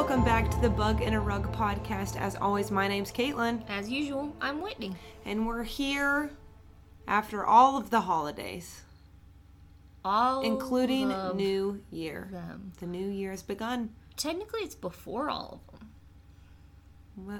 welcome back to the Bug in a Rug podcast. As always, my name's Caitlin. As usual, I'm Whitney. And we're here after all of the holidays. Including New Year. The New Year has begun. Technically, it's before all of them. What?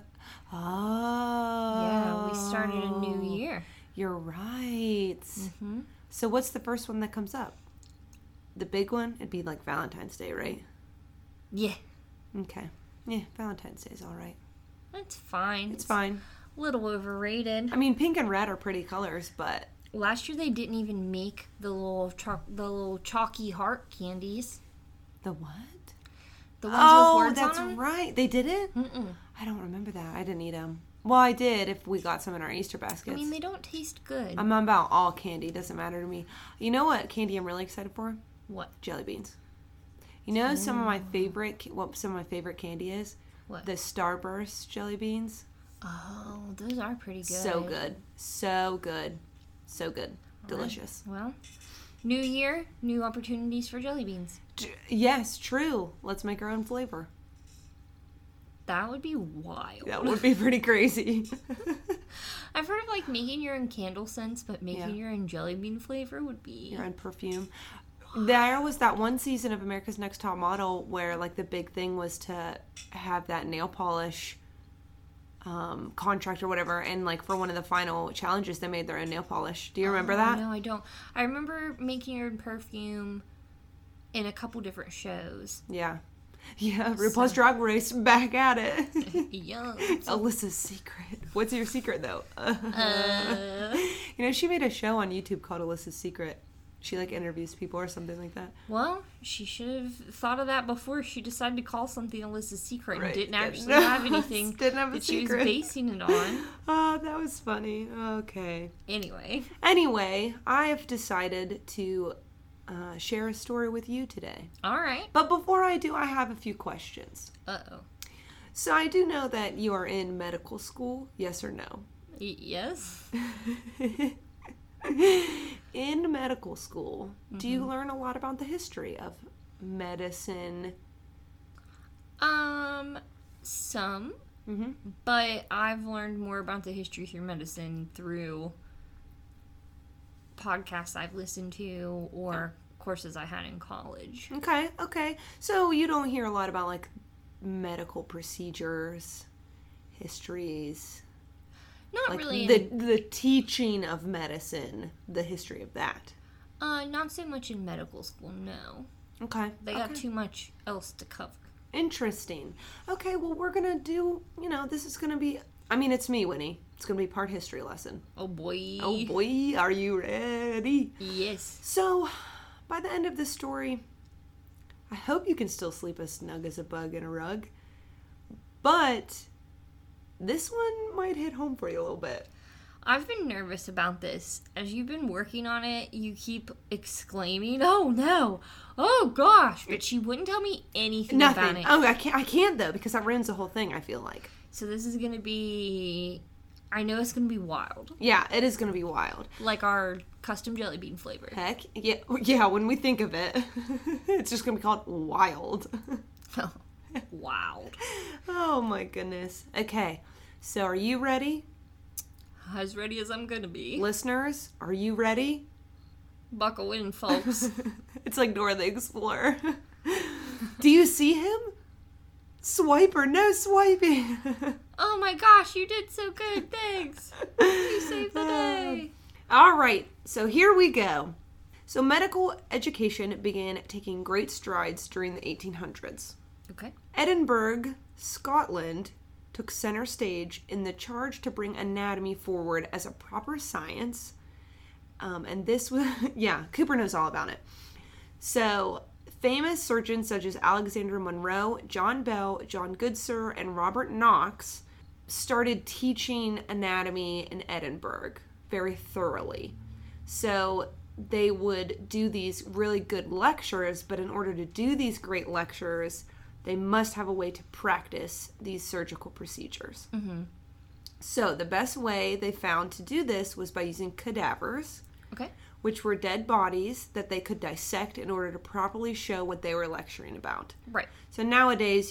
Oh. Yeah, we started a new year. You're right. Mm-hmm. So what's the first one that comes up? The big one? It'd be like Valentine's Day, right? Yeah. Okay. Yeah, Valentine's Day is all right. It's fine. It's fine. A little overrated. I mean, pink and red are pretty colors, but... Last year they didn't even make the little chalky heart candies. The what? The ones with words that's on them? right. They didn't? Mm-mm. I don't remember that. I didn't eat them. Well, I did if we got some in our Easter baskets. I mean, they don't taste good. I'm about all candy. Doesn't matter to me. You know what candy I'm really excited for? What? Jelly beans. You know some of my favorite, what some of my favorite candy is? What? The Starburst jelly beans. Oh, those are pretty good. So good. So good. So good. Delicious. Right. Well, new year, new opportunities for jelly beans. Yes, true. Let's make our own flavor. That would be wild. That would be pretty crazy. I've heard of like making your own candle scents, but making your own jelly bean flavor would be... Your own perfume. There was that one season of America's Next Top Model where like the big thing was to have that nail polish contract or whatever, and like for one of the final challenges they made their own nail polish. Do you remember that? No, I don't. I remember making your own perfume in a couple different shows. Yeah. RuPaul's Drag Race, back at it. Yeah. Alyssa's secret. What's your secret though? You know, she made a show on YouTube called Alyssa's Secret. She like interviews people or something like that. Well, she should have thought of that before she decided to call something Alyssa's Secret and didn't actually have anything that she was basing it on. Oh, that was funny. Okay. Anyway, I have decided to share a story with you today. All right. But before I do, I have a few questions. Uh-oh. So I do know that you are in medical school, yes or no? Yes. In medical school, do you learn a lot about the history of medicine? Some. Mm-hmm. But I've learned more about the history through medicine through podcasts I've listened to or courses I had in college. Okay. So you don't hear a lot about like medical procedures, histories. Not like really. The teaching of medicine, the history of that. Not so much in medical school, no. Okay. They got too much else to cover. Interesting. Okay, well, we're going to do, this is going to be, it's me, Winnie. It's going to be part history lesson. Oh, boy. Oh, boy. Are you ready? Yes. So, by the end of this story, I hope you can still sleep as snug as a bug in a rug. But this one might hit home for you a little bit. I've been nervous about this. As you've been working on it, you keep exclaiming, "Oh no! Oh gosh!" But she wouldn't tell me anything about it. Oh, I can't though, because that ruins the whole thing, I feel like. So this is gonna be... I know it's gonna be wild. Yeah, it is gonna be wild. Like our custom jelly bean flavor. Heck, yeah, when we think of it, it's just gonna be called wild. Wild. Oh my goodness. Okay, so are you ready? As ready as I'm gonna be. Listeners, are you ready? Buckle in, folks. It's like Dora the Explorer. Do you see him? Swiper, no swiping. Oh my gosh, you did so good. Thanks. You saved the day. All right, so here we go. So medical education began taking great strides during the 1800s. Okay. Edinburgh, Scotland, took center stage in the charge to bring anatomy forward as a proper science. And this was, Cooper knows all about it. So, famous surgeons such as Alexander Monroe, John Bell, John Goodsir, and Robert Knox started teaching anatomy in Edinburgh very thoroughly. So, they would do these really good lectures, but in order to do these great lectures, they must have a way to practice these surgical procedures. Mm-hmm. So the best way they found to do this was by using cadavers, which were dead bodies that they could dissect in order to properly show what they were lecturing about. Right. So nowadays,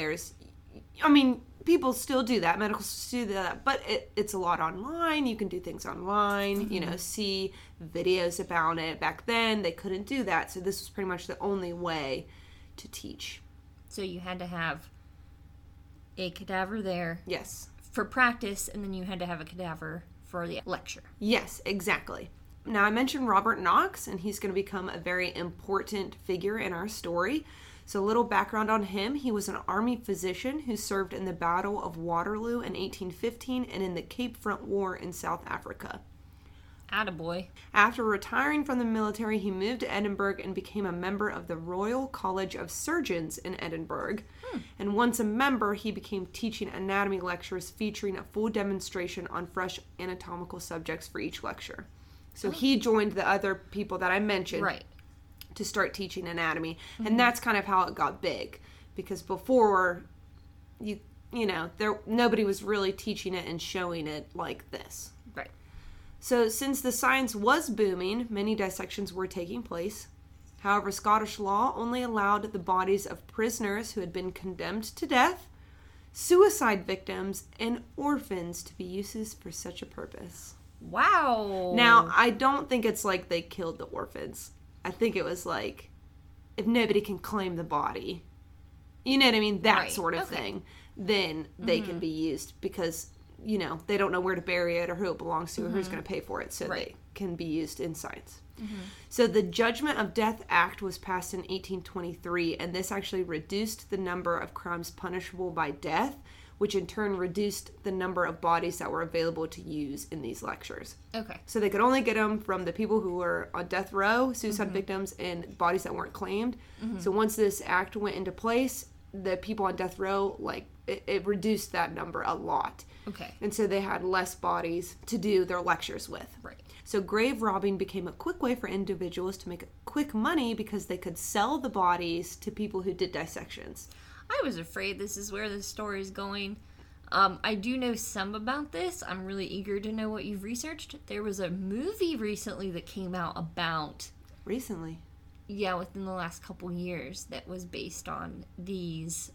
people still do that. Medical students do that, but it's a lot online. You can do things online, see videos about it. Back then, they couldn't do that, so this was pretty much the only way to teach. So you had to have a cadaver there. Yes. For practice, and then you had to have a cadaver for the lecture. Yes, exactly. Now, I mentioned Robert Knox, and he's going to become a very important figure in our story. So a little background on him. He was an army physician who served in the Battle of Waterloo in 1815 and in the Cape Front War in South Africa. Attaboy. After retiring from the military, he moved to Edinburgh and became a member of the Royal College of Surgeons in Edinburgh. And once a member, he began teaching anatomy lectures featuring a full demonstration on fresh anatomical subjects for each lecture. So he joined the other people that I mentioned. Right. To start teaching anatomy, and that's kind of how it got big, because before nobody was really teaching it and showing it like this. Right. So since the science was booming, many dissections were taking place. However, Scottish law only allowed the bodies of prisoners who had been condemned to death, suicide victims, and orphans to be used for such a purpose. Wow. Now, I don't think it's like they killed the orphans. I think it was like, if nobody can claim the body, you know what I mean? That sort of thing. Then they can be used because, they don't know where to bury it or who it belongs to or who's going to pay for it. So they can be used in science. So the Judgment of Death Act was passed in 1823, and this actually reduced the number of crimes punishable by death, which in turn reduced the number of bodies that were available to use in these lectures. Okay. So they could only get them from the people who were on death row, suicide victims, and bodies that weren't claimed. So once this act went into place, the people on death row, it reduced that number a lot. Okay. And so they had less bodies to do their lectures with. Right. So grave robbing became a quick way for individuals to make quick money because they could sell the bodies to people who did dissections. I was afraid this is where this story is going. I do know some about this. I'm really eager to know what you've researched. There was a movie recently that came out about... Recently? Yeah, within the last couple years that was based on these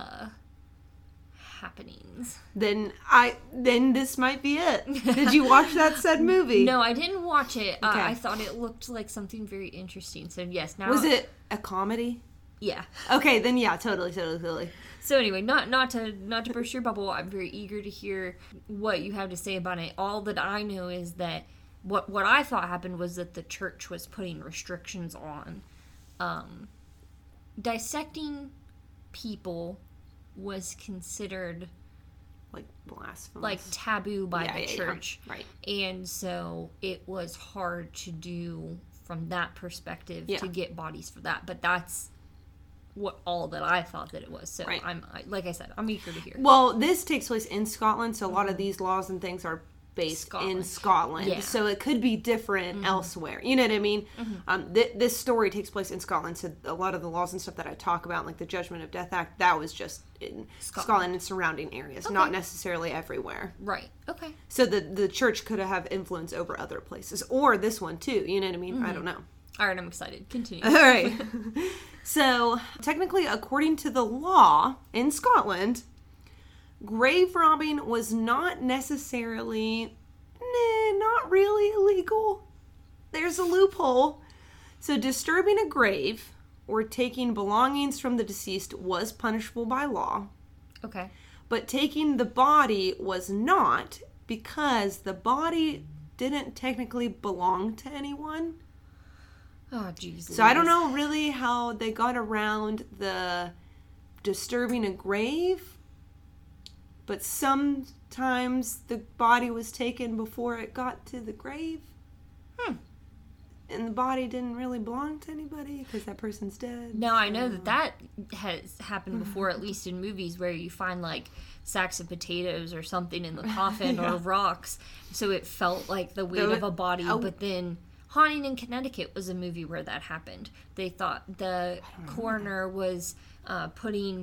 happenings. Then this might be it. Did you watch that said movie? No, I didn't watch it. Okay. I thought it looked like something very interesting. So yes, now... Was it a comedy? Yeah. Okay, then yeah, totally. So anyway, not to burst your bubble, I'm very eager to hear what you have to say about it. All that I know is that what I thought happened was that the church was putting restrictions on dissecting people was considered like blasphemous, like taboo by the church. Yeah. Right. And so it was hard to do from that perspective to get bodies for that. But that's what all that I thought that it was. So like I said, I'm eager to hear. Well, this takes place in Scotland, so a lot of these laws and things are based in Scotland. Yeah. So it could be different elsewhere. You know what I mean? This story takes place in Scotland, so a lot of the laws and stuff that I talk about, like the Judgment of Death Act, that was just in Scotland and surrounding areas, not necessarily everywhere. Right. Okay. So the church could have influence over other places, or this one too. You know what I mean? I don't know. All right, I'm excited. Continue. All right. So, technically, according to the law in Scotland, grave robbing was not necessarily, not really illegal. There's a loophole. So, disturbing a grave or taking belongings from the deceased was punishable by law. Okay. But taking the body was not, because the body didn't technically belong to anyone. Oh, Jesus. So I don't know really how they got around the disturbing a grave, but sometimes the body was taken before it got to the grave. And the body didn't really belong to anybody because that person's dead. Now, I know that has happened before, at least in movies, where you find, like, sacks of potatoes or something in the coffin or rocks. So it felt like the weight of a body, but then... Haunting in Connecticut was a movie where that happened. They thought the coroner was putting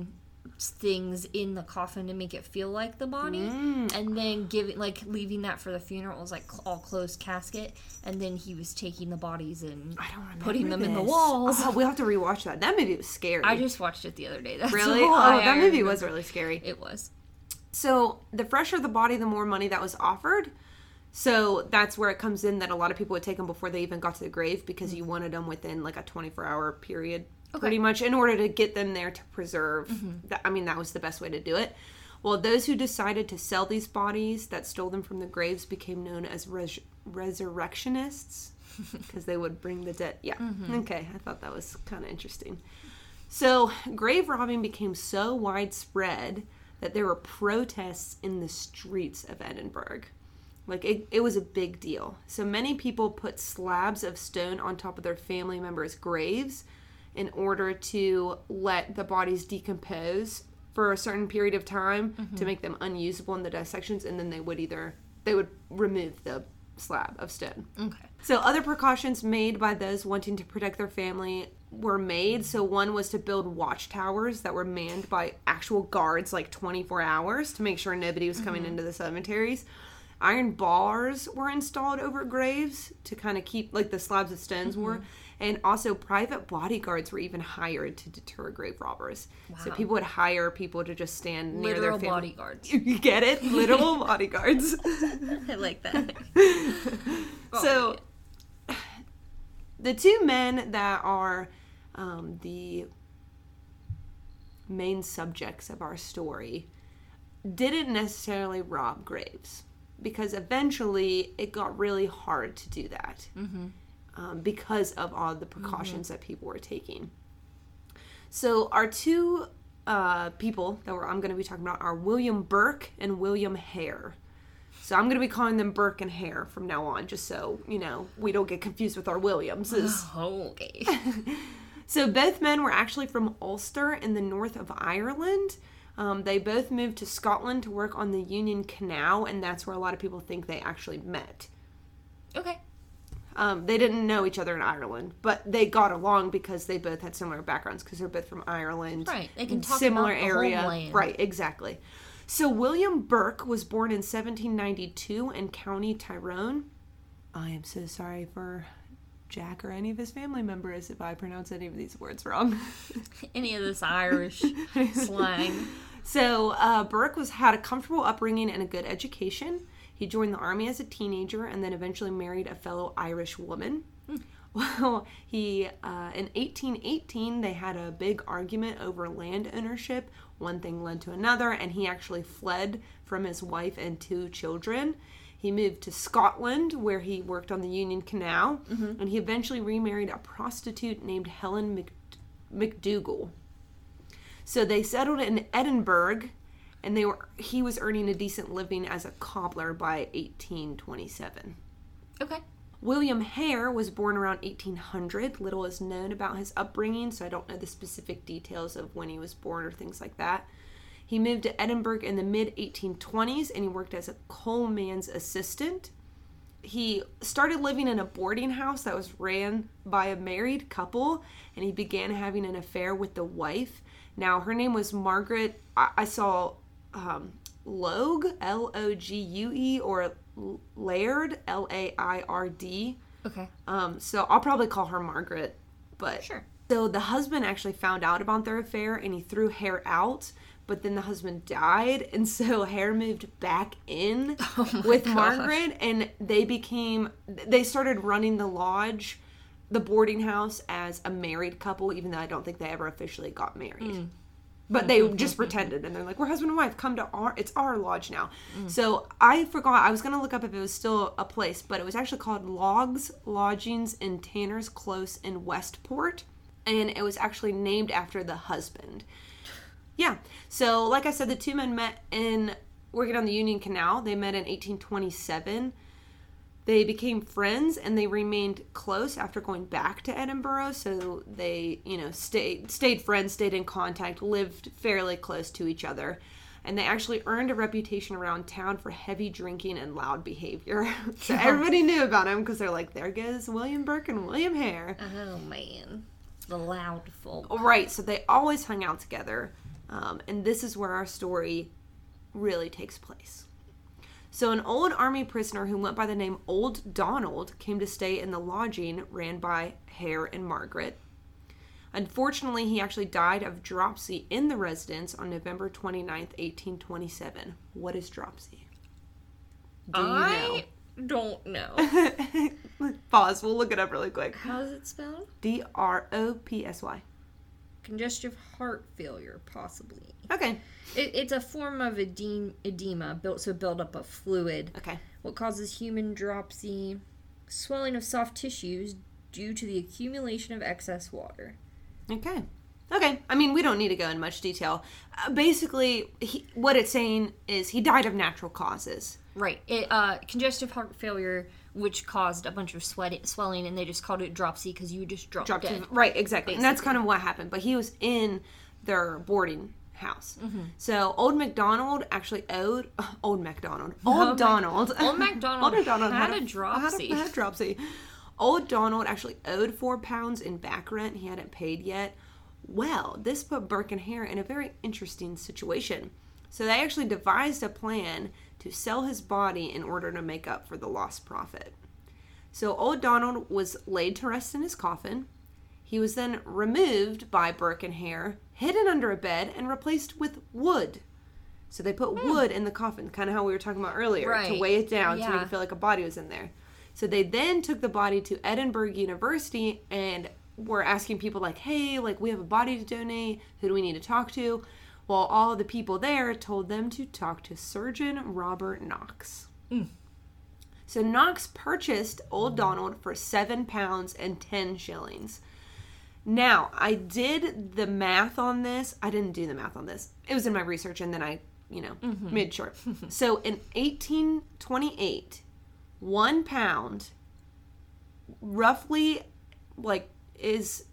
things in the coffin to make it feel like the body, and then leaving that for the funeral. It was like all closed casket, and then he was taking the bodies and putting them in the walls. Oh, we'll have to rewatch that. That movie was scary. I just watched it the other day. That's really? Oh, that movie was really scary. It was. So the fresher the body, the more money that was offered. So that's where it comes in that a lot of people would take them before they even got to the grave, because you wanted them within like a 24-hour period, pretty much, in order to get them there to preserve. That was the best way to do it. Well, those who decided to sell these bodies that stole them from the graves became known as resurrectionists, because they would bring the dead. Yeah. Okay. I thought that was kind of interesting. So grave robbing became so widespread that there were protests in the streets of Edinburgh. Like, it was a big deal. So many people put slabs of stone on top of their family members' graves in order to let the bodies decompose for a certain period of time to make them unusable in the dissections, and then they would remove the slab of stone. Okay. So other precautions made by those wanting to protect their family were made. So one was to build watchtowers that were manned by actual guards, like 24 hours, to make sure nobody was coming into the cemeteries. Iron bars were installed over graves to kind of keep, like the slabs of stones were. And also private bodyguards were even hired to deter grave robbers. Wow. So people would hire people to just stand near their family. Literal bodyguards. You get it? Literal bodyguards. I like that. So the two men that are the main subjects of our story didn't necessarily rob graves, because eventually it got really hard to do that because of all the precautions that people were taking. So our two people that I'm going to be talking about are William Burke and William Hare. So I'm going to be calling them Burke and Hare from now on, just so, we don't get confused with our Williamses. Okay. So both men were actually from Ulster in the north of Ireland. They both moved to Scotland to work on the Union Canal, and that's where a lot of people think they actually met. Okay. They didn't know each other in Ireland, but they got along because they both had similar backgrounds, because they're both from Ireland. Right. They can talk similar about area. The homeland. Right, exactly. So William Burke was born in 1792 in County Tyrone. I am so sorry for Jack or any of his family members if I pronounce any of these words wrong. Any of this Irish slang. So Burke had a comfortable upbringing and a good education. He joined the army as a teenager and then eventually married a fellow Irish woman. Well, in 1818, they had a big argument over land ownership. One thing led to another, and he actually fled from his wife and two children. He moved to Scotland, where he worked on the Union Canal, and he eventually remarried a prostitute named Helen McDougall. So they settled in Edinburgh, and he was earning a decent living as a cobbler by 1827. Okay. William Hare was born around 1800. Little is known about his upbringing, so I don't know the specific details of when he was born or things like that. He moved to Edinburgh in the mid-1820s, and he worked as a coalman's assistant. He started living in a boarding house that was ran by a married couple, and he began having an affair with the wife. Now, her name was Margaret. I saw Logue, L-O-G-U-E, or Laird, L-A-I-R-D. Okay. So I'll probably call her Margaret, but sure. So the husband actually found out about their affair, and he threw Hare out. But then the husband died, and so Hare moved back in with Margaret, and they started running the lodge, the boarding house, as a married couple, even though I don't think they ever officially got married. But they just pretended, and they're like, we're husband and wife, come to it's our lodge now. So I forgot, I was going to look up if it was still a place, but it was actually called Logs Lodgings in Tanner's Close in Westport, and it was actually named after the husband. Yeah. So, like I said, the two men met working on the Union Canal. They met in 1827. They became friends, and they remained close after going back to Edinburgh. So they, stayed friends, stayed in contact, lived fairly close to each other. And they actually earned a reputation around town for heavy drinking and loud behavior. So everybody knew about him because they're like, there goes William Burke and William Hare. Oh, man. The loud folk. Right. So they always hung out together. And this is where our story really takes place. So an old army prisoner who went by the name Old Donald came to stay in the lodging ran by Hare and Margaret. Unfortunately, he actually died of dropsy in the residence on November 29th, 1827. What is dropsy? Do you know? Don't know. Pause. We'll look it up really quick. How is it spelled? DROPSY. Congestive heart failure, possibly. Okay. It's a form of edema, buildup of fluid. Okay. What causes human dropsy? Swelling of soft tissues due to the accumulation of excess water. Okay. I mean, we don't need to go in much detail. Basically, what it's saying is he died of natural causes. Right. Congestive heart failure, which caused a bunch of swelling, and they just called it dropsy because you just dropped dead. Right, exactly. Basically. And that's kind of what happened. But he was in their boarding house. Mm-hmm. So Old MacDonald actually owed... Old MacDonald had a dropsy. Had a dropsy. Old Donald actually owed £4 in back rent. He hadn't paid yet. Well, this put Burke and Hare in a very interesting situation. So they actually devised a plan to sell his body in order to make up for the lost profit. So Old Donald was laid to rest in his coffin. He was then removed by Burke and Hare, hidden under a bed, and replaced with wood. So they put wood in the coffin, kind of how we were talking about earlier, to weigh it down to make it feel like a body was in there. So they then took the body to Edinburgh University and were asking people like, hey, like we have a body to donate. Who do we need to talk to? Well, all the people there told them to talk to Surgeon Robert Knox. So Knox purchased Old Donald for £7 and 10 shillings. Now, I did the math on this. I didn't do the math on this. It was in my research, and then I, made short. So in 1828, £1 roughly is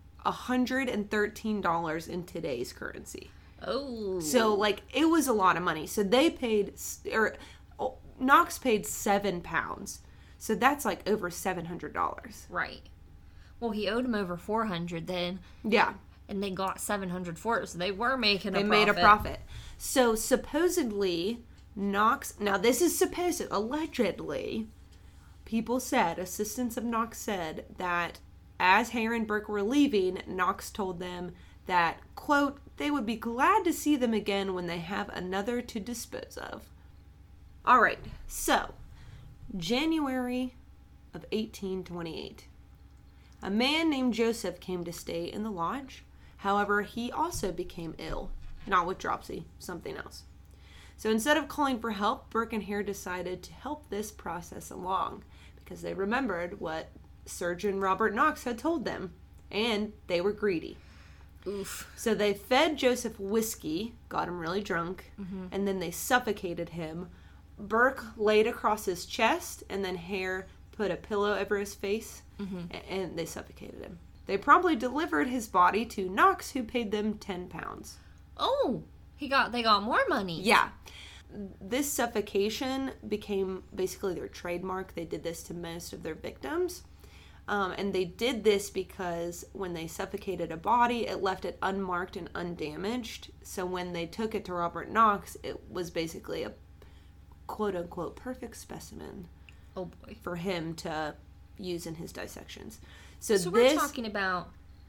$113 in today's currency. Oh. So it was a lot of money. So they paid, or Knox paid £7. So that's over $700. Right. Well, he owed him over $400 then. Yeah. And they got $700 for it, so they were making a profit. They made a profit. So supposedly Knox, now this is allegedly, people said, assistants of Knox said that as Hare and Burke were leaving, Knox told them that, quote, they would be glad to see them again when they have another to dispose of. All right, so January of 1828. A man named Joseph came to stay in the lodge. However, he also became ill, not with dropsy, something else. So instead of calling for help, Burke and Hare decided to help this process along because they remembered what Surgeon Robert Knox had told them, and they were greedy. Oof. So they fed Joseph whiskey, got him really drunk, and then they suffocated him. Burke laid across his chest, and then Hare put a pillow over his face, and they suffocated him. They promptly delivered his body to Knox, who paid them £10. Oh, they got more money. Yeah. This suffocation became basically their trademark. They did this to most of their victims. And they did this because when they suffocated a body, it left it unmarked and undamaged. So when they took it to Robert Knox, it was basically a quote-unquote perfect specimen. Oh boy. For him to use in his dissections. So we're talking about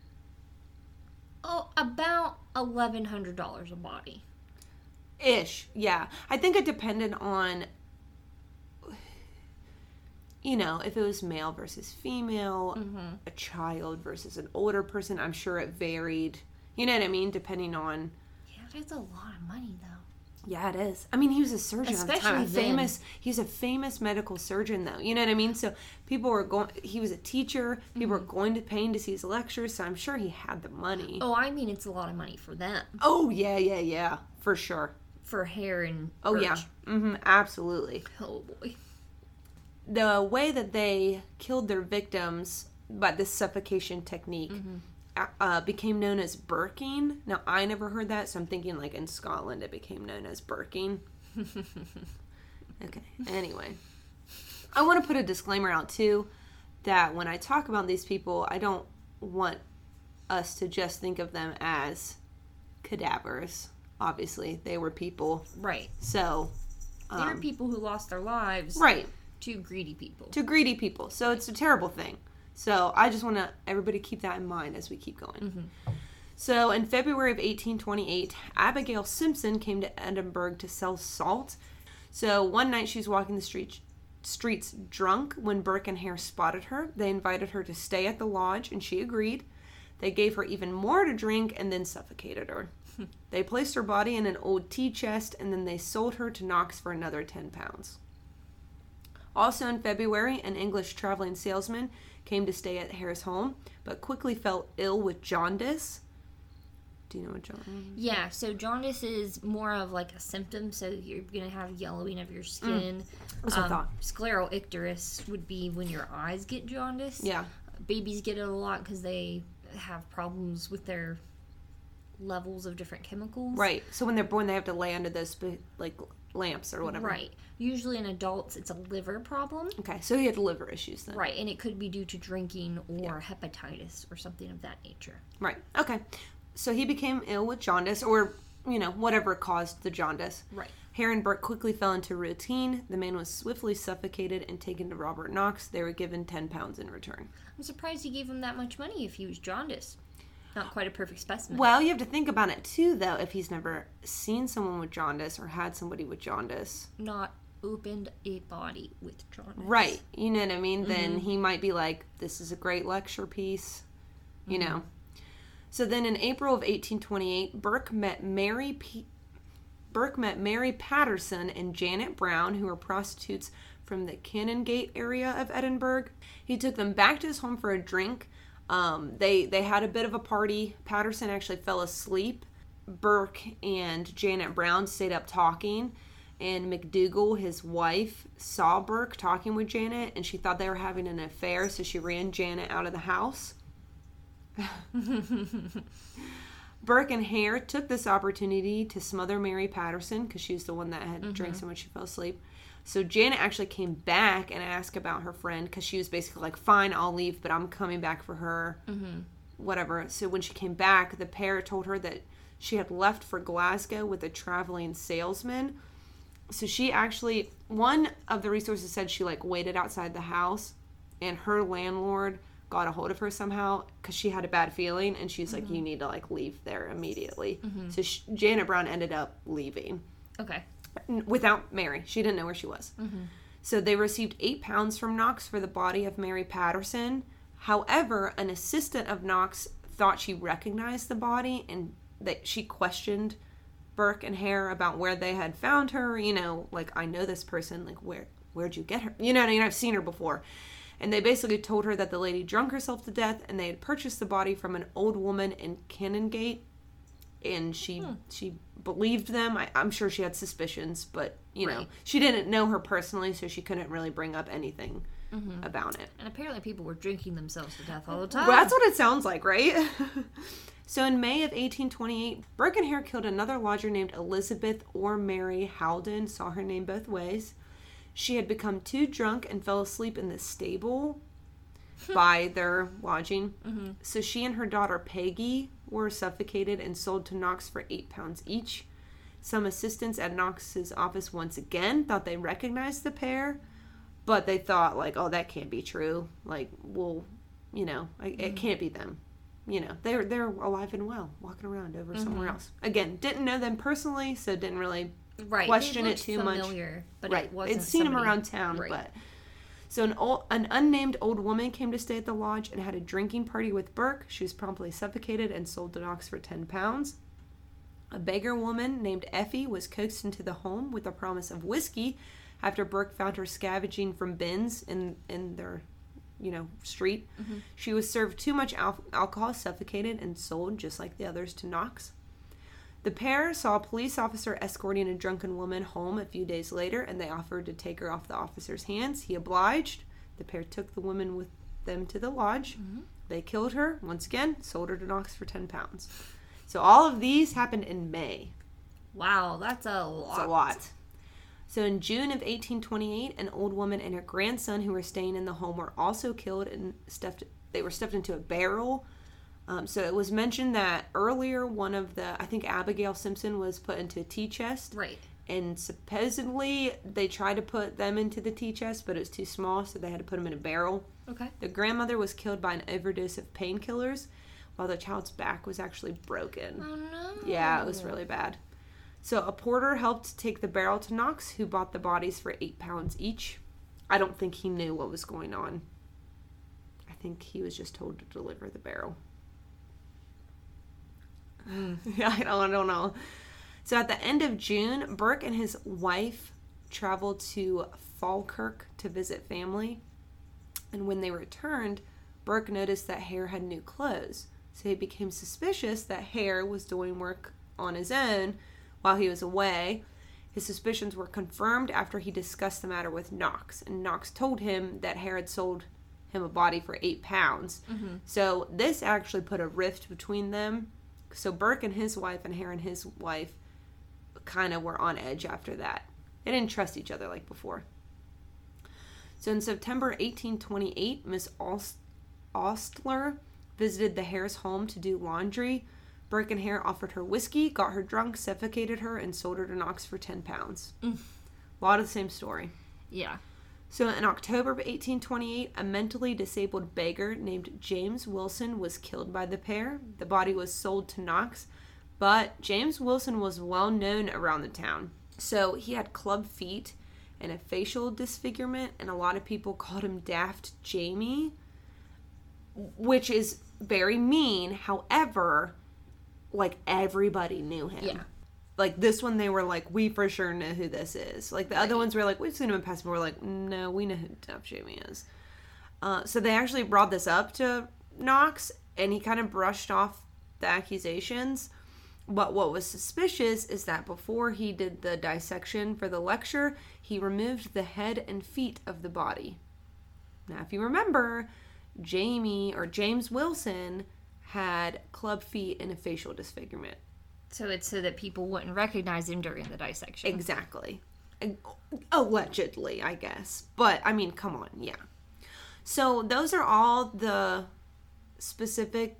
$1,100 a body. Ish, yeah. I think it depended on, if it was male versus female, a child versus an older person. I'm sure it varied. You know what I mean? Depending on... Yeah, that's a lot of money, though. Yeah, it is. I mean, he was a surgeon at the time. He's a famous medical surgeon, though. You know what I mean? So people were going... He was a teacher. People were going to pay to see his lectures, so I'm sure he had the money. Oh, I mean, it's a lot of money for them. Oh, yeah. For sure. For Hare and Oh, Birch. yeah. Absolutely. Oh, boy. The way that they killed their victims by this suffocation technique became known as burking. Now, I never heard that, so I'm thinking in Scotland it became known as burking. Okay, anyway. I want to put a disclaimer out, too, that when I talk about these people, I don't want us to just think of them as cadavers. Obviously, they were people. Right. So, they were people who lost their lives. Right. To greedy people. To greedy people. So it's a terrible thing. So I just want to everybody keep that in mind as we keep going. Mm-hmm. So in February of 1828, Abigail Simpson came to Edinburgh to sell salt. So one night she was walking the streets drunk when Burke and Hare spotted her. They invited her to stay at the lodge, and she agreed. They gave her even more to drink and then suffocated her. They placed her body in an old tea chest, and then they sold her to Knox for another £10. Also in February, an English traveling salesman came to stay at Hare's home, but quickly fell ill with jaundice. Do you know what jaundice is? Yeah, so jaundice is more of like a symptom, so you're going to have yellowing of your skin. That's what I thought. Scleral icterus would be when your eyes get jaundice. Yeah. Babies get it a lot because they have problems with their levels of different chemicals. Right. So when they're born, they have to lay under those, like, lamps or whatever. Right. Usually in adults, it's a liver problem. Okay, so he had liver issues then. Right, and it could be due to drinking or hepatitis or something of that nature. Right. Okay. So he became ill with jaundice, or, whatever caused the jaundice. Right. Hare and Burke quickly fell into routine. The man was swiftly suffocated and taken to Robert Knox. They were given £10 in return. I'm surprised he gave him that much money if he was jaundiced. Not quite a perfect specimen. Well, you have to think about it, too, though, if he's never seen someone with jaundice or had somebody with jaundice. Not opened a body with jaundice. Right. You know what I mean? Mm-hmm. Then he might be like, this is a great lecture piece, you know. So then in April of 1828, Burke met Mary Patterson and Janet Brown, who were prostitutes from the Canongate area of Edinburgh. He took them back to his home for a drink. They had a bit of a party. Patterson actually fell asleep. Burke and Janet Brown stayed up talking, and McDougal, his wife, saw Burke talking with Janet, and she thought they were having an affair, so she ran Janet out of the house. Burke and Hare took this opportunity to smother Mary Patterson because she was the one that had drank so much she fell asleep. So Janet actually came back and asked about her friend because she was basically like, fine, I'll leave, but I'm coming back for her. Whatever. So when she came back, the pair told her that she had left for Glasgow with a traveling salesman. So she actually, one of the resources said she like waited outside the house, and her landlord got a hold of her somehow because she had a bad feeling, and she's like, you need to like leave there immediately. So Janet Brown ended up leaving. Okay. Without Mary. She didn't know where she was. So they received £8 from Knox for the body of Mary Patterson. However, an assistant of Knox thought she recognized the body, and that she questioned Burke and Hare about where they had found her. Like, I know this person. Like, where'd you get her? I've seen her before. And they basically told her that the lady drunk herself to death, and they had purchased the body from an old woman in Canongate. And she believed them. I'm sure she had suspicions, but, know, she didn't know her personally, so she couldn't really bring up anything about it. And apparently people were drinking themselves to death all the time. Well, that's what it sounds like, right? So in May of 1828, Burke and Hare killed another lodger named Elizabeth or Mary Howden. Saw her name both ways. She had become too drunk and fell asleep in the stable by their lodging. So she and her daughter Peggy were suffocated and sold to Knox for £8 each. Some assistants at Knox's office once again thought they recognized the pair, but they thought, like, oh, that can't be true. Like, well, it can't be them. They're alive and well, walking around over somewhere else. Again, didn't know them personally, so didn't really question it too familiar, much. But it wasn't They'd seen somebody... him around town, but... So an unnamed old woman came to stay at the lodge and had a drinking party with Burke. She was promptly suffocated and sold to Knox for £10. A beggar woman named Effie was coaxed into the home with the promise of whiskey after Burke found her scavenging from bins in their, street. She was served too much alcohol, suffocated, and sold, just like the others, to Knox. The pair saw a police officer escorting a drunken woman home a few days later, and they offered to take her off the officer's hands. He obliged. The pair took the woman with them to the lodge. They killed her, once again, sold her to Knox for £10. So all of these happened in May. Wow, that's a lot. That's a lot. So in June of 1828, an old woman and her grandson who were staying in the home were also killed and stuffed into a barrel. So it was mentioned that earlier I think Abigail Simpson was put into a tea chest. Right. And supposedly they tried to put them into the tea chest, but it was too small, so they had to put them in a barrel. Okay. The grandmother was killed by an overdose of painkillers, while the child's back was actually broken. Oh, no. Yeah, it was really bad. So a porter helped take the barrel to Knox, who bought the bodies for £8 each. I don't think he knew what was going on. I think he was just told to deliver the barrel. Yeah, I don't know. So at the end of June, Burke and his wife traveled to Falkirk to visit family. And when they returned, Burke noticed that Hare had new clothes. So he became suspicious that Hare was doing work on his own while he was away. His suspicions were confirmed after he discussed the matter with Knox. And Knox told him that Hare had sold him a body for £8. Mm-hmm. So this actually put a rift between them. So Burke and his wife and Hare and his wife kind of were on edge after that. They didn't trust each other like before. So in September 1828, Miss Ostler visited the Hare's home to do laundry. Burke and Hare offered her whiskey, got her drunk, suffocated her, and sold her to Knox for £10. A lot of the same story. Yeah. So in October of 1828, a mentally disabled beggar named James Wilson was killed by the pair. The body was sold to Knox, but James Wilson was well known around the town. So he had club feet and a facial disfigurement, and a lot of people called him Daft Jamie, which is very mean. However, like, everybody knew him. Yeah. Like, this one, they were like, we for sure know who this is. Like, the other ones were like, we've seen him in passing, but we're like, no, we know who Daft Jamie is. So they actually brought this up to Knox, and he kind of brushed off the accusations. But what was suspicious is that before he did the dissection for the lecture, he removed the head and feet of the body. Now, if you remember, James Wilson had club feet and a facial disfigurement. So it's so that people wouldn't recognize him during the dissection. Exactly. Allegedly, I guess. But, I mean, come on, yeah. So those are all the specific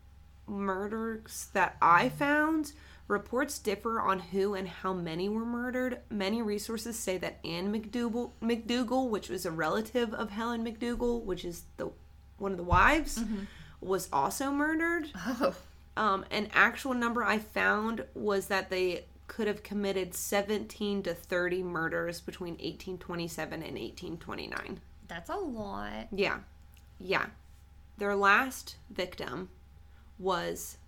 murders that I found. Reports differ on who and how many were murdered. Many resources say that Anne McDougal, which was a relative of Helen McDougal, which is one of the wives, was also murdered. Oh. An actual number I found was that they could have committed 17 to 30 murders between 1827 and 1829. That's a lot. Yeah. Yeah. Their last victim was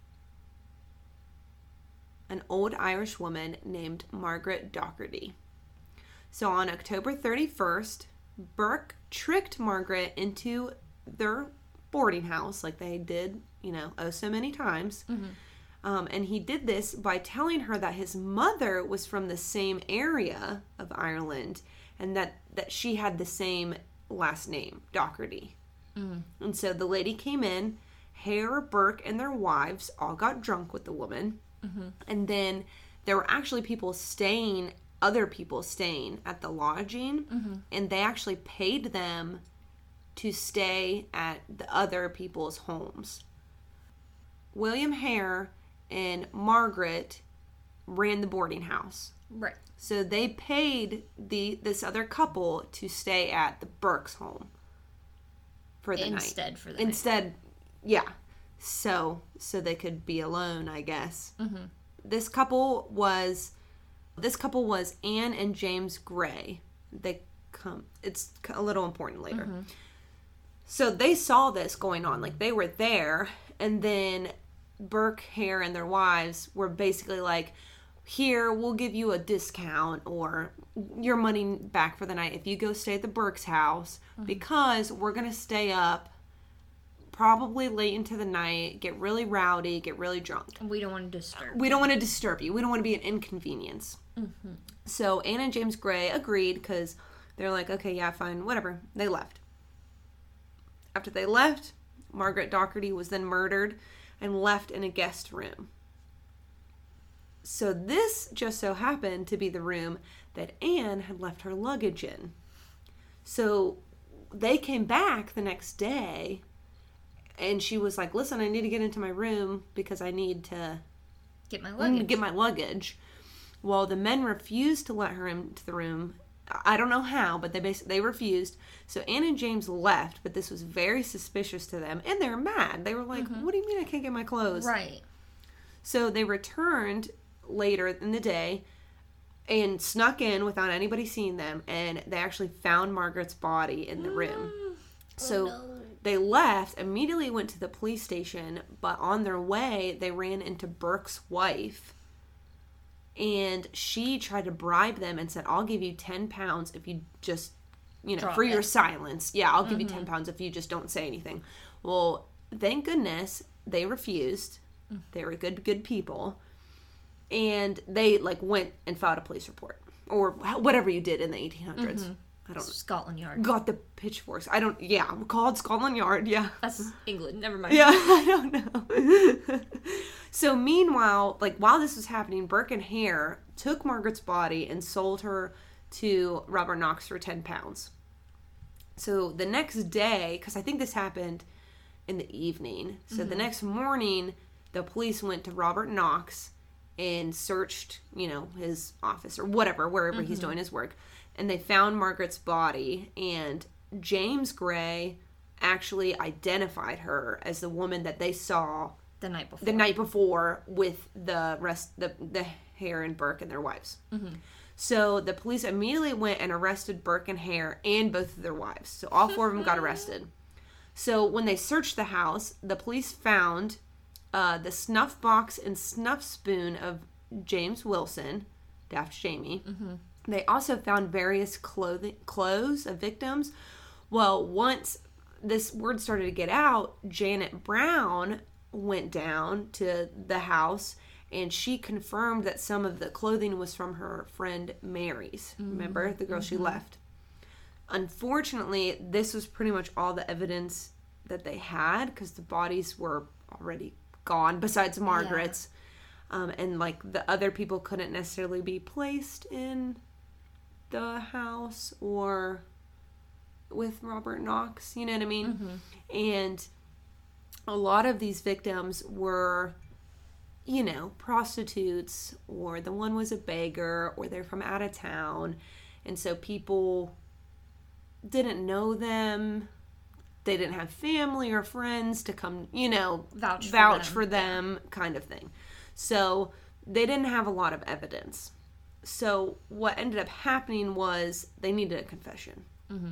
an old Irish woman named Margaret Docherty. So on October 31st, Burke tricked Margaret into their boarding house like they did, oh so many times. And he did this by telling her that his mother was from the same area of Ireland and that she had the same last name, Docherty. And so the lady came in. Hare, Burke, and their wives all got drunk with the woman. And then there were actually other people staying at the lodging. And they actually paid them to stay at the other people's homes. William Hare and Margaret ran the boarding house. Right. So they paid this other couple to stay at the Burke's home for the night. Instead, yeah. So they could be alone, I guess. This couple was Anne and James Gray. It's a little important later. So they saw this going on, like they were there, and then Burke, Hare, and their wives were basically like, here, we'll give you a discount or your money back for the night if you go stay at the Burke's house, because we're going to stay up probably late into the night, get really rowdy, get really drunk. We don't want to disturb you. We don't want to disturb you. We don't want to be an inconvenience. So Anne and James Gray agreed because they're like, okay, yeah, fine, whatever. They left. After they left, Margaret Docherty was then murdered and left in a guest room. So this just so happened to be the room that Anne had left her luggage in. So they came back the next day And she was like, listen, I need to get into my room because I need to get my luggage. Well, the men refused to let her into the room. I don't know how, but they refused. So Anne and James left, but this was very suspicious to them. And they were mad. They were like, what do you mean I can't get my clothes? Right. So they returned later in the day and snuck in without anybody seeing them. And they actually found Margaret's body in the room. So they left, immediately went to the police station. But on their way, they ran into Burke's wife. And she tried to bribe them and said, I'll give you 10 pounds if you just, for your silence. Yeah, I'll give you 10 pounds if you just don't say anything. Well, thank goodness they refused. They were good people. And they, went and filed a police report. Or whatever you did in the 1800s. I don't know. Scotland Yard. Got the pitchforks. Called Scotland Yard, yeah. That's England, never mind. Yeah, I don't know. So meanwhile, while this was happening, Burke and Hare took Margaret's body and sold her to Robert Knox for 10 pounds. So the next day, because I think this happened in the evening, so the next morning, the police went to Robert Knox and searched, his office or whatever, wherever he's doing his work. And they found Margaret's body, and James Gray actually identified her as the woman that they saw the night before with the rest, the Hare and Burke and their wives. So the police immediately went and arrested Burke and Hare and both of their wives. So all four of them got arrested. So when they searched the house, the police found the snuff box and snuff spoon of James Wilson, Daft Jamie. They also found various clothes of victims. Well, once this word started to get out, Janet Brown went down to the house and she confirmed that some of the clothing was from her friend Mary's. Remember? The girl she left. Unfortunately, this was pretty much all the evidence that they had because the bodies were already gone besides Margaret's. And the other people couldn't necessarily be placed in the house or with Robert Knox, you know what I mean? And a lot of these victims were, prostitutes, or the one was a beggar, or they're from out of town. And so people didn't know them. They didn't have family or friends to come, vouch for them kind of thing. So they didn't have a lot of evidence. So what ended up happening was they needed a confession.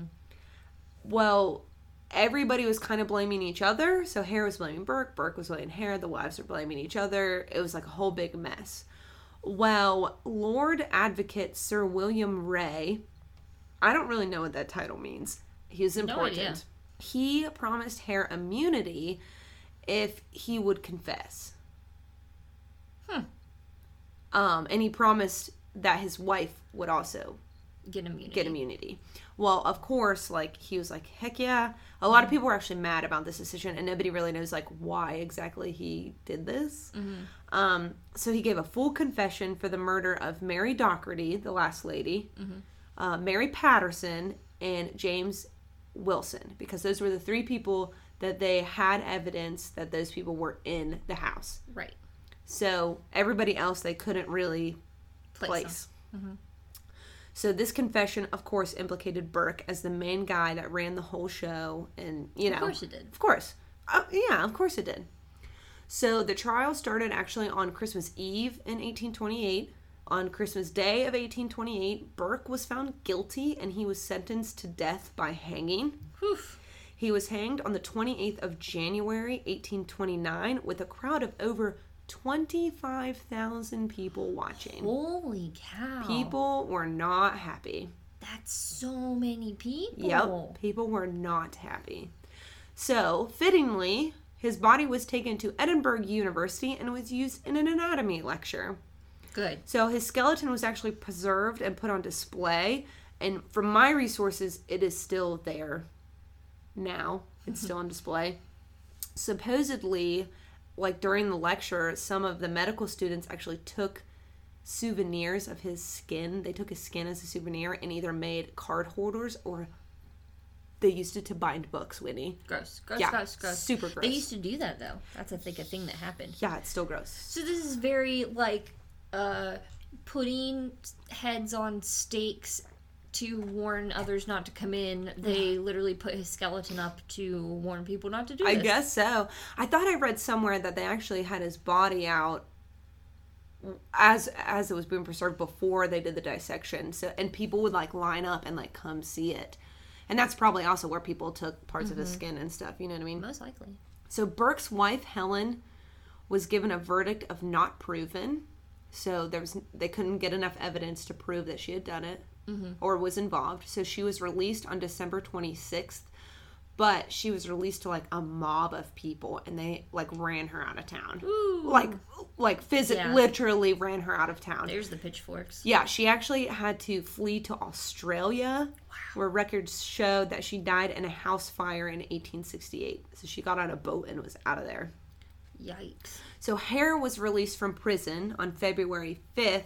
Well, everybody was kind of blaming each other. So Hare was blaming Burke. Burke was blaming Hare. The wives were blaming each other. It was a whole big mess. Well, Lord Advocate Sir William Ray, I don't really know what that title means. He's important. No idea. He promised Hare immunity if he would confess. And he promised that his wife would also get immunity. Well, of course, he was like, heck yeah. A lot of people were actually mad about this decision, and nobody really knows, why exactly he did this. So he gave a full confession for the murder of Mary Docherty, the last lady, Mary Patterson, and James Wilson, because those were the three people that they had evidence that those people were in the house. Right. So everybody else they couldn't really place. So this confession, of course, implicated Burke as the main guy that ran the whole show. And, Of course it did. Of course. Yeah, of course it did. So the trial started actually on Christmas Eve in 1828. On Christmas Day of 1828, Burke was found guilty and he was sentenced to death by hanging. Whew. He was hanged on the 28th of January, 1829, with a crowd of over 25,000 people watching. Holy cow. People were not happy. That's so many people. Yep, people were not happy. So, fittingly, his body was taken to Edinburgh University and was used in an anatomy lecture. Good. So his skeleton was actually preserved and put on display. And from my resources, it is still there now. It's still on display. Supposedly, during the lecture, some of the medical students actually took souvenirs of his skin. They took his skin as a souvenir and either made card holders or They used it to bind books, Winnie. Gross. Yeah, Gross. super gross. They used to do that, though. That's, I think, a thing that happened. Yeah, it's still gross. So this is very, like, putting heads on stakes to warn others not to come in. They literally put his skeleton up to warn people not to do this. I guess so. I thought I read somewhere that they actually had his body out as it was being preserved before they did the dissection. So, and people would, like, line up and, like, come see it. And that's probably also where people took parts of his skin and stuff, you know what I mean? Most likely. So Burke's wife, Helen, was given a verdict of not proven. So they couldn't get enough evidence to prove that she had done it or was involved. So she was released on December 26th. But she was released to, like, a mob of people, and they, like, ran her out of town. Ooh. Like physically, literally ran her out of town. There's the pitchforks. Yeah, she actually had to flee to Australia, where records showed that she died in a house fire in 1868. So she got on a boat and was out of there. Yikes. So Hare was released from prison on February 5th,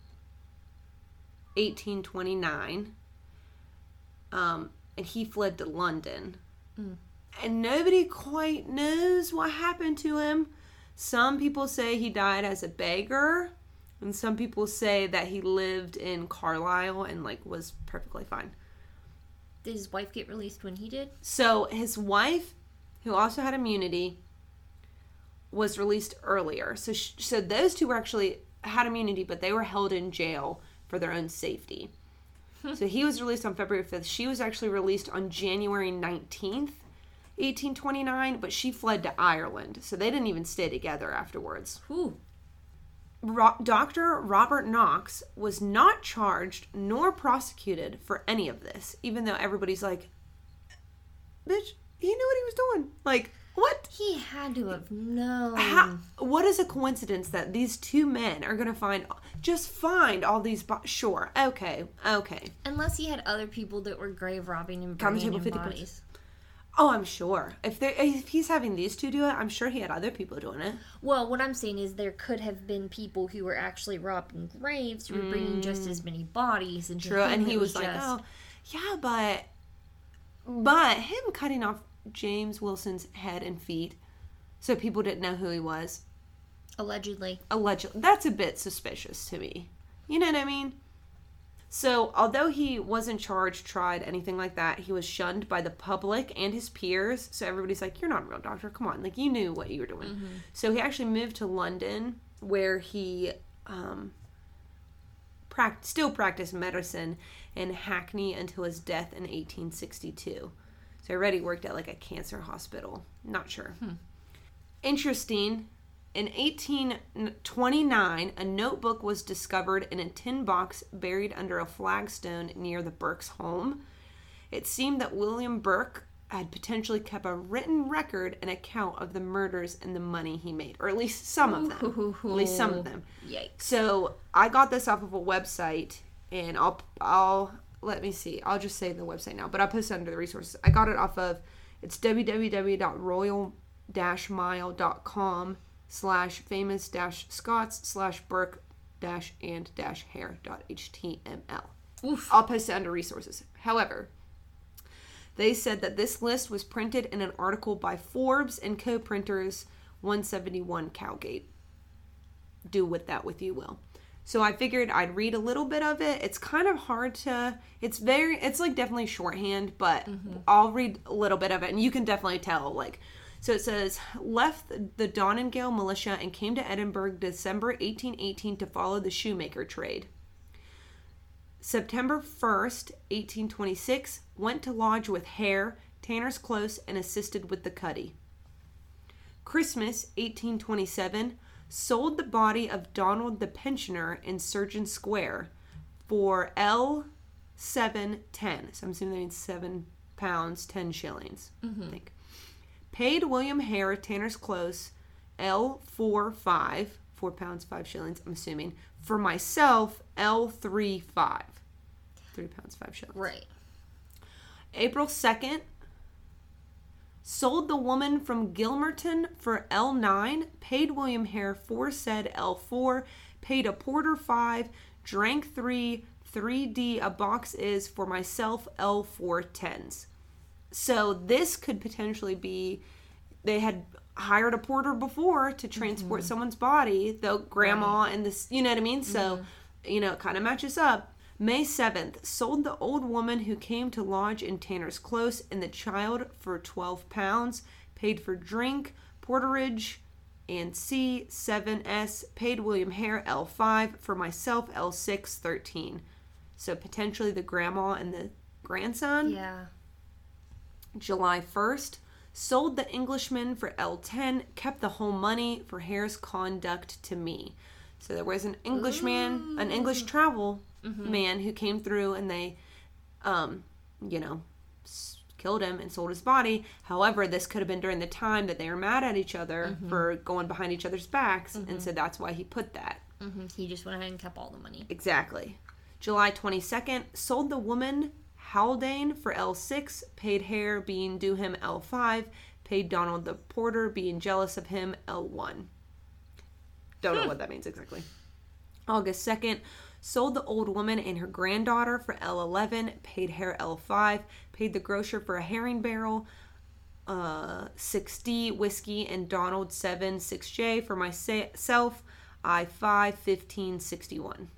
1829. And he fled to London. And nobody quite knows what happened to him. Some people say he died as a beggar, and some people say that he lived in Carlisle and, like, was perfectly fine. Did his wife get released when he did? So his wife, who also had immunity, was released earlier. So those two were actually had immunity, but they were held in jail for their own safety. So he was released on February 5th. She was actually released on January 19th, 1829, but she fled to Ireland. So they didn't even stay together afterwards. Whew. Dr. Robert Knox was not charged nor prosecuted for any of this, even though everybody's like, bitch, he knew what he was doing. Like, what? He had to have known. What is a coincidence that these two men are going to find all these sure, okay. Unless he had other people that were grave robbing and bringing in bodies. Oh, I'm sure. If he's having these two do it, I'm sure he had other people doing it. Well, what I'm saying is there could have been people who were actually robbing graves who were bringing just as many bodies. And true, and he was like, oh, yeah, but him cutting off James Wilson's head and feet so people didn't know who he was. Allegedly. That's a bit suspicious to me. You know what I mean? So, although he wasn't charged, tried, anything like that, he was shunned by the public and his peers. So everybody's like, you're not a real doctor. Come on. Like, you knew what you were doing. Mm-hmm. So he actually moved to London, where he still practiced medicine in Hackney until his death in 1862. So he already worked at, like, a cancer hospital. Not sure. Interesting. In 1829, a notebook was discovered in a tin box buried under a flagstone near the Burke's home. It seemed that William Burke had potentially kept a written record and account of the murders and the money he made, or at least some of them. At least some of them. Yikes. So I got this off of a website, and I'll let me see. I'll just say the website now, but I'll post it under the resources. I got it off of, it's www.royal-famous-scots/Burke-and-hair.html. Oof. I'll post it under resources. However, they said that this list was printed in an article by Forbes and co-printers 171 Cowgate. Do with that with you will. So I figured I'd read a little bit of it. It's kind of hard to, it's like definitely shorthand, but I'll read a little bit of it and you can definitely tell, like, so it says, left the Doningale militia and came to Edinburgh December 1818 to follow the shoemaker trade. September 1st, 1826, went to lodge with Hare, Tanner's Close, and assisted with the cuddy. Christmas, 1827, sold the body of Donald the pensioner in Surgeon Square for L7.10. So I'm assuming that means £7, 10 shillings, I think. Paid William Hare, Tanner's Close, L4.5, £4, 5 shillings, I'm assuming. For myself, L3.5, £3, 5 shillings. Right. April 2nd, sold the woman from Gilmerton for L9, paid William Hare for said L4, paid a porter 5, drank 3, 3D a box is for myself L4 10s. So this could potentially be, they had hired a porter before to transport someone's body, the grandma and this, you know what I mean? So, you know, it kind of matches up. May 7th, sold the old woman who came to lodge in Tanner's Close and the child for £12, paid for drink, porterage, and C7S, paid William Hare L5, for myself L6, 13. So potentially the grandma and the grandson. Yeah. July 1st, sold the Englishman for L10, kept the whole money for Hare's conduct to me. So there was an Englishman, an English travel man who came through and they, you know, killed him and sold his body. However, this could have been during the time that they were mad at each other for going behind each other's backs. And so that's why he put that. He just went ahead and kept all the money. Exactly. July 22nd, sold the woman Haldane for L6, paid Hare being due him L5, paid Donald the porter being jealous of him L1. Don't know what that means exactly. August 2nd, sold the old woman and her granddaughter for L11, paid Hare L5, paid the grocer for a herring barrel, 6D whiskey, and Donald 7 6J for myself, I5 1561.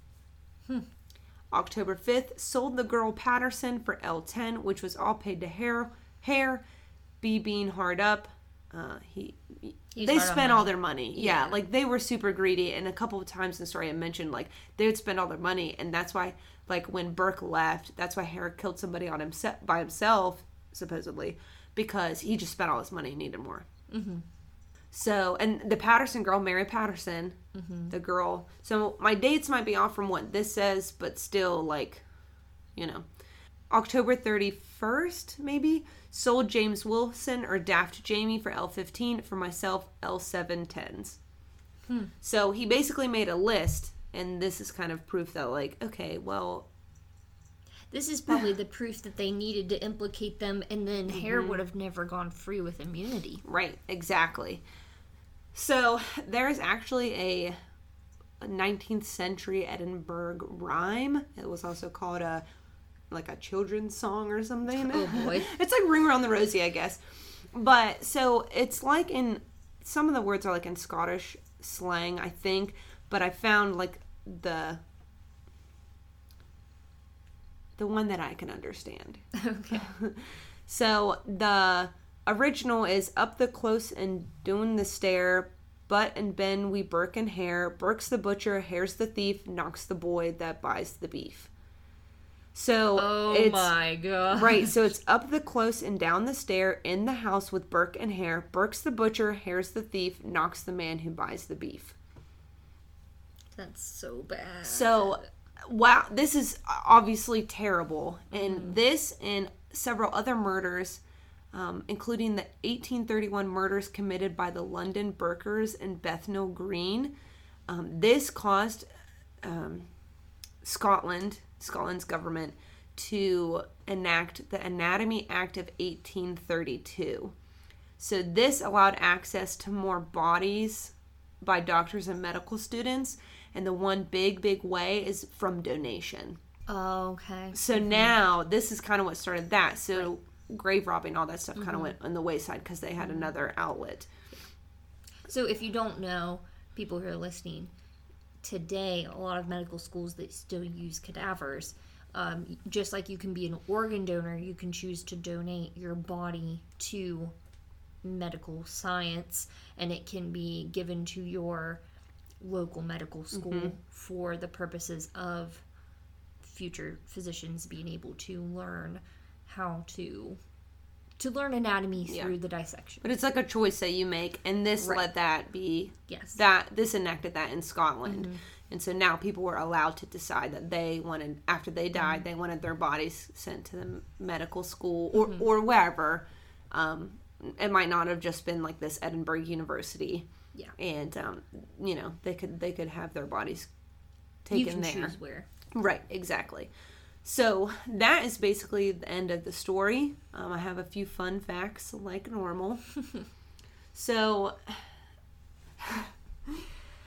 October 5th, sold the girl Patterson for L10, which was all paid to Hare, B being hard up. They spent all their money. Yeah, like they were super greedy, and a couple of times in the story I mentioned like they would spend all their money, and that's why like when Burke left, that's why Hare killed somebody on by himself supposedly, because he just spent all his money and needed more. So, and the Patterson girl, Mary Patterson, the girl. So my dates might be off from what this says, but still like, you know, October 31st maybe. Sold James Wilson or Daft Jamie for L15, for myself L7 10s. So he basically made a list, and this is kind of proof that like, okay, well, this is probably the proof that they needed to implicate them, and then Hare would have never gone free with immunity. Right, exactly. So there's actually a 19th century Edinburgh rhyme. It was also called a children's song or something. Oh boy. It's like Ring Around the Rosie, I guess. But so it's like in some of the words are like in Scottish slang, I think, but I found like the one that I can understand. Okay. So the original is up the close and down the stair, Butt and Ben we Burke and Hare, Burke's the butcher, Hare's the thief, knocks the boy that buys the beef. So it's, my god. Right, so it's up the close and down the stair, in the house with Burke and Hare, Burke's the butcher, Hare's the thief, knocks the man who buys the beef. That's so bad. So, wow, this is obviously terrible. And this and several other murders, including the 1831 murders committed by the London Burkers and Bethnal Green, this caused Scotland's government to enact the Anatomy Act of 1832. So this allowed access to more bodies by doctors and medical students, and the one big way is from donation. Oh, okay. So now this is kind of what started that. So grave robbing, all that stuff kind of went on the wayside because they had another outlet. So if you don't know, people who are listening, today a lot of medical schools that still use cadavers, just like you can be an organ donor, you can choose to donate your body to medical science, and it can be given to your local medical school for the purposes of future physicians being able to learn how to learn anatomy through the dissection. But it's like a choice that you make, and this let that be. Yes. This enacted that in Scotland. And so now people were allowed to decide that they wanted, after they died, they wanted their bodies sent to the medical school or wherever. It might not have just been like this Edinburgh University. Yeah. And you know, they could have their bodies taken there. You can choose where. Right, exactly. So that is basically the end of the story. I have a few fun facts like normal. So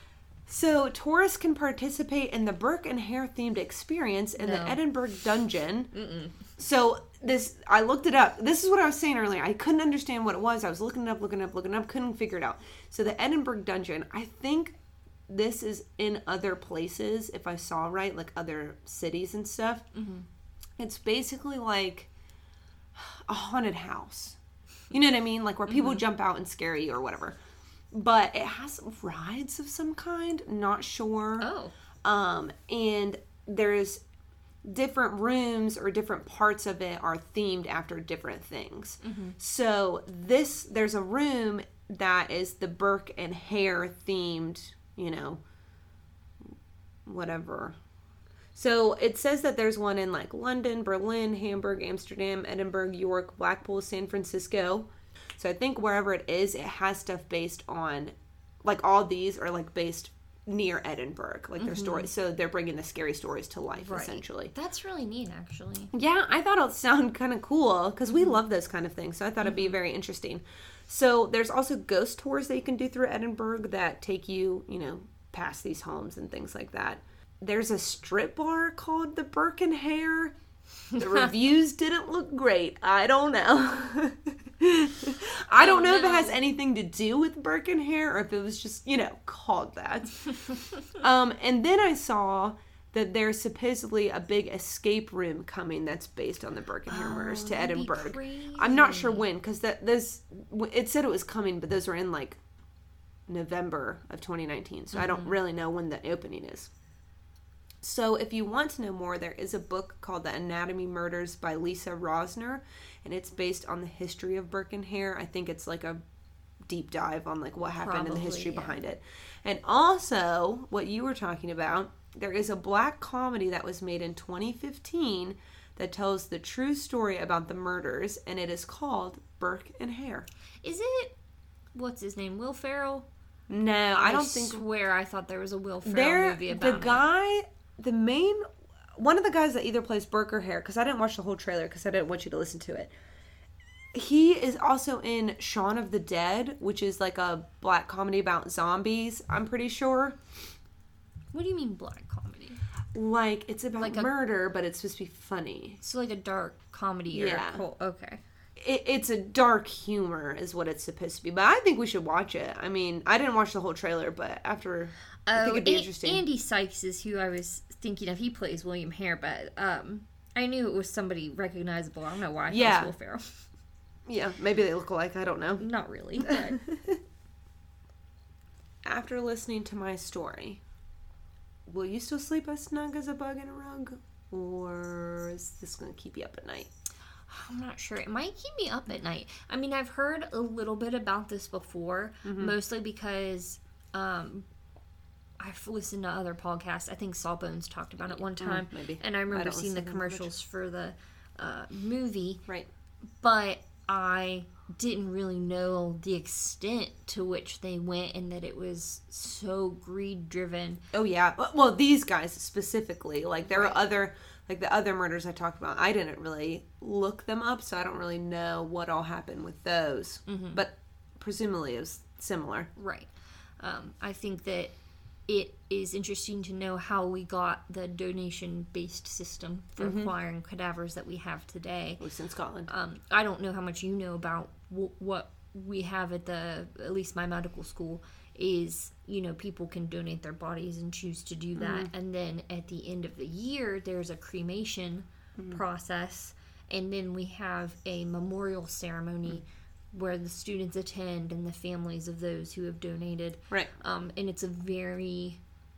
So tourists can participate in the Burke and Hare themed experience in the Edinburgh Dungeon. So I looked it up. This is what I was saying earlier. I couldn't understand what it was. I was looking it up, couldn't figure it out. So the Edinburgh Dungeon, I think this is in other places, if I saw right, like other cities and stuff. Mm-hmm. It's basically like a haunted house. You know what I mean? Like where people jump out and scare you or whatever. But it has rides of some kind. Not sure. Oh. And there's different rooms or different parts of it are themed after different things. Mm-hmm. So there's a room that is the Burke and Hare themed, whatever. So it says that there's one in like London, Berlin, Hamburg, Amsterdam, Edinburgh, York, Blackpool, San Francisco. So I think wherever it is, it has stuff based on, like all these are like based near Edinburgh, like their stories. So they're bringing the scary stories to life, essentially. That's really neat, actually. Yeah, I thought it sounded kind of cool because we love those kind of things. So I thought it'd be very interesting. So there's also ghost tours that you can do through Edinburgh that take you, past these homes and things like that. There's a strip bar called the Burke and Hare. The reviews didn't look great. I don't know. I don't know if it has anything to do with Burke and Hare or if it was just, called that. And then I saw that there's supposedly a big escape room coming that's based on the Burke and Hare murders to Edinburgh. I'm not sure when, because it said it was coming, but those were in like November of 2019. So I don't really know when the opening is. So if you want to know more, there is a book called The Anatomy Murders by Lisa Rosner, and it's based on the history of Burke and Hare. I think it's like a deep dive on like what happened and the history behind it. And also, what you were talking about, there is a black comedy that was made in 2015 that tells the true story about the murders, and it is called Burke and Hare. Is it, what's his name, Will Ferrell? No, I don't think. I swear I thought there was a Will Ferrell movie about one of the guys that either plays Burke or Hare, because I didn't watch the whole trailer because I didn't want you to listen to it. He is also in Shaun of the Dead, which is like a black comedy about zombies, I'm pretty sure. What do you mean black comedy? Like, it's about like murder, but it's supposed to be funny. So like a dark comedy or okay. It's a dark humor is what it's supposed to be. But I think we should watch it. I mean, I didn't watch the whole trailer, but after... I think it'd be interesting. Andy Sykes is who I was thinking of. He plays William Hare, but I knew it was somebody recognizable. I don't know why I thought it was Will Ferrell. Yeah, maybe they look alike. I don't know. Not really, but... After listening to my story, will you still sleep as snug as a bug in a rug? Or is this going to keep you up at night? I'm not sure. It might keep me up at night. I mean, I've heard a little bit about this before, mostly because... I've listened to other podcasts. I think Sawbones talked about it one time. Maybe. And I remember seeing the commercials for the movie. Right. But I didn't really know the extent to which they went and that it was so greed-driven. Oh, yeah. Well, these guys specifically. Like, there are other... Like, the other murders I talked about, I didn't really look them up, so I don't really know what all happened with those. Mm-hmm. But presumably it was similar. Right. I think that it is interesting to know how we got the donation-based system for acquiring cadavers that we have today. At least in Scotland. I don't know how much you know about what we have at least my medical school is, people can donate their bodies and choose to do that. And then at the end of the year, there's a cremation process. And then we have a memorial ceremony where the students attend and the families of those who have donated. Right. And it's a very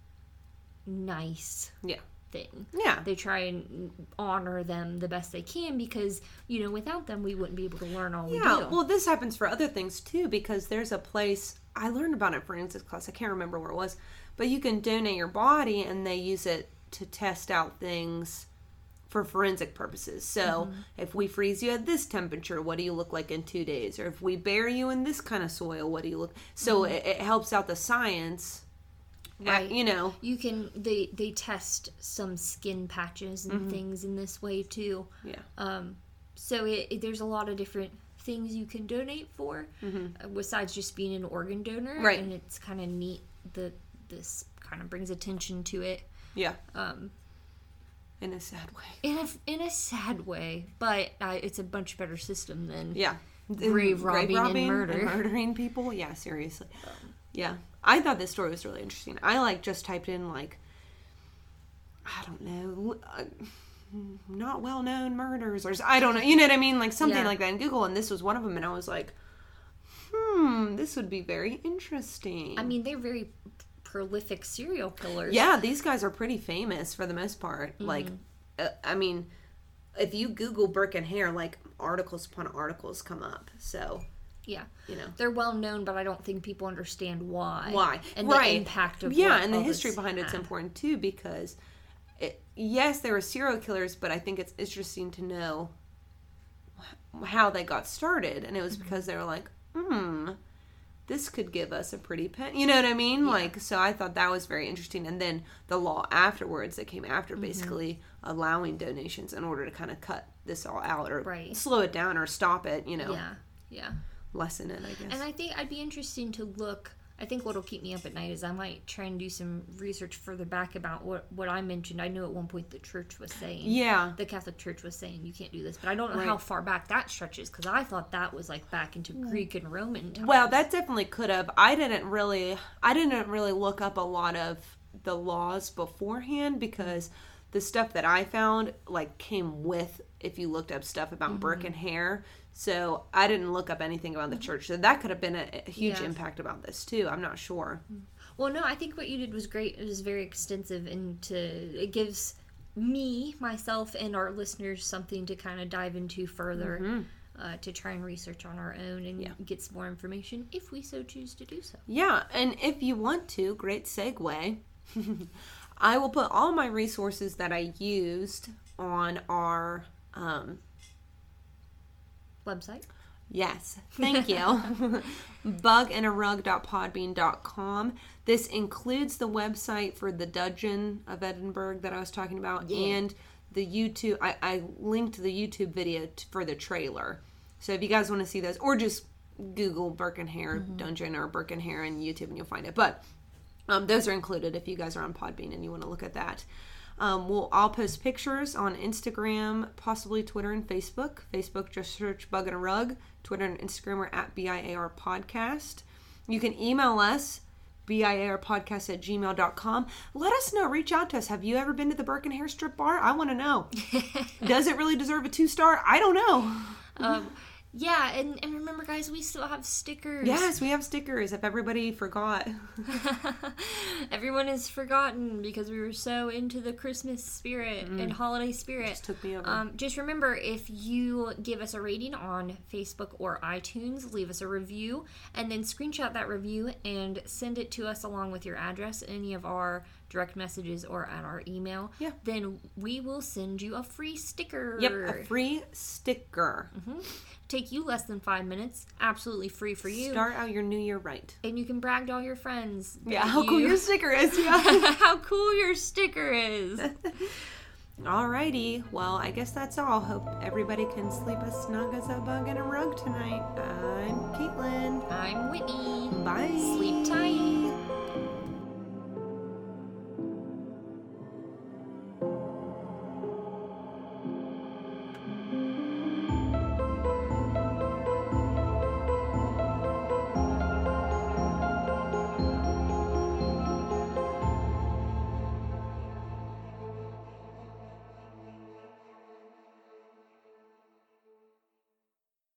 nice thing. Yeah. They try and honor them the best they can because, without them, we wouldn't be able to learn all we do. Yeah, well, this happens for other things, too, because there's a place, I learned about it in forensics class, I can't remember where it was, but you can donate your body and they use it to test out things for forensic purposes. So if we freeze you at this temperature, what do you look like in 2 days? Or if we bury you in this kind of soil, what do you look... So it helps out the science. Right. You can... They test some skin patches and things in this way, too. Yeah. So there's a lot of different things you can donate for, besides just being an organ donor. Right. And it's kind of neat that this kind of brings attention to it. Yeah. In a sad way. In a sad way, but it's a much better system than yeah. grave robbing and murder. And murdering people. Yeah, seriously. Yeah. I thought this story was really interesting. I just typed in I don't know, not well-known murders, or I don't know, you know what I mean, something like that in Google, and this was one of them, and I was like, this would be very interesting. I mean, they're very prolific serial killers. Yeah, these guys are pretty famous for the most part. I mean, if you Google Burke and Hare, articles upon articles come up, so... Yeah. They're well known, but I don't think people understand why. Why. And the impact of and the history behind it's important too, because yes, there were serial killers, but I think it's interesting to know how they got started. And it was because they were like, this could give us a pretty pen. You know what I mean? Yeah. So I thought that was very interesting. And then the law afterwards that came after, basically allowing donations in order to kind of cut this all out or slow it down or stop it, Yeah. Lessen it, I guess. And I think I'd be interesting to look. I think what'll keep me up at night is I might try and do some research further back about what I mentioned. I know at one point the church was saying. Yeah. The Catholic Church was saying you can't do this, but I don't know how far back that stretches, because I thought that was back into Greek and Roman times. Well, that definitely could have. I didn't really look up a lot of the laws beforehand, because the stuff that I found came with, if you looked up stuff about Burke and Hare. So I didn't look up anything about the church. So that could have been a huge impact about this too. I'm not sure. Well, no, I think what you did was great. It was very extensive, and it gives myself, and our listeners something to kind of dive into further, to try and research on our own and get some more information if we so choose to do so. Yeah, and if you want to, great segue. I will put all my resources that I used on our website. Yes, thank you. bugandarug.podbean.com. This includes the website for the Dungeon of Edinburgh that I was talking about, and the YouTube. I linked the YouTube video for the trailer. So if you guys want to see those, or just Google Burke and Hare Dungeon or Burke and Hare in YouTube and you'll find it. But those are included if you guys are on Podbean and you want to look at that. I'll post pictures on Instagram, possibly Twitter and Facebook. Facebook, just search Bug and a Rug. Twitter and Instagram are at BIAR Podcast. You can email us, biarpodcast@gmail.com. Let us know. Reach out to us. Have you ever been to the Burke and Hare Strip Bar? I want to know. Does it really deserve a 2-star? I don't know. Yeah, and remember, guys, we still have stickers. Yes, we have stickers, if everybody forgot. Everyone has forgotten because we were so into the Christmas spirit and holiday spirit. Just took me over. Just remember, if you give us a rating on Facebook or iTunes, leave us a review, and then screenshot that review and send it to us along with your address, any of our direct messages or at our email, then we will send you a free sticker. Yep, a free sticker. Take you less than 5 minutes, absolutely free for you. Start out your new year right. And you can brag to all your friends. Yeah, how cool your sticker is. Yeah. How cool your sticker is. Alrighty, well, I guess that's all. Hope everybody can sleep as snug as a bug in a rug tonight. I'm Caitlin. I'm Whitney. Bye. Sleep tight.